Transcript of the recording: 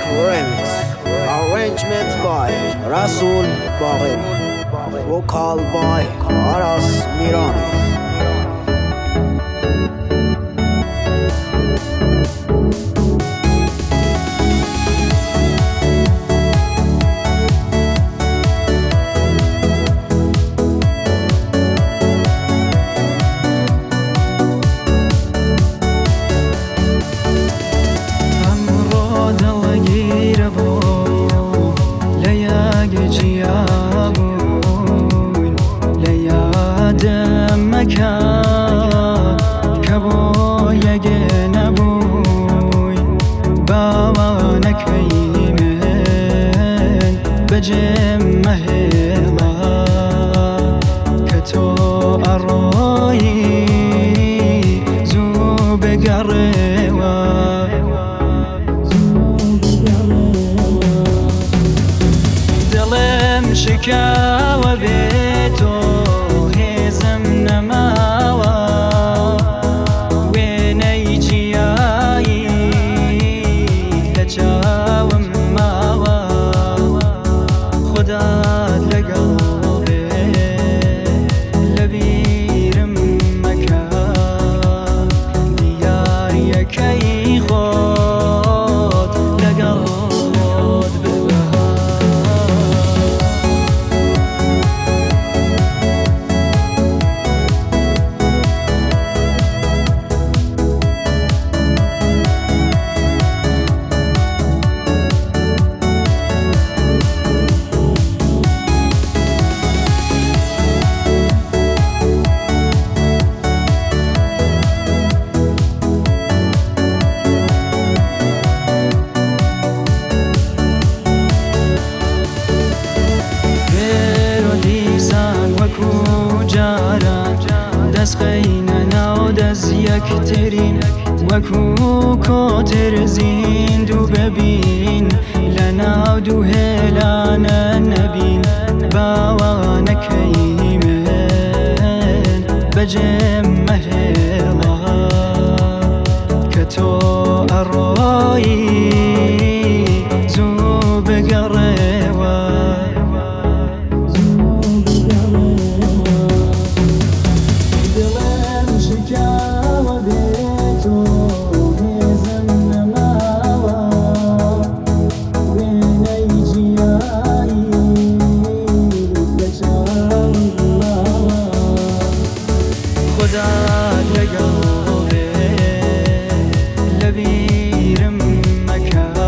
Remix Arrangement by Rasul Bagheri, Vocal by Aras Mirani. بجم مهلا كتو أروي زو بقروا دلم شكا وبيتو هزم نماوا ويني جياي لجاوم خداد لقلبي لبيرم مكان دياري كي خود لقل خود ببهار دست خینه ناو دست یک ترین وکو کتر زین دو ببین لناو دو هلان نبین باوان کیمن بجم مهلا کتو اروی زو بقروا خداد لقلبي لبيرم مكان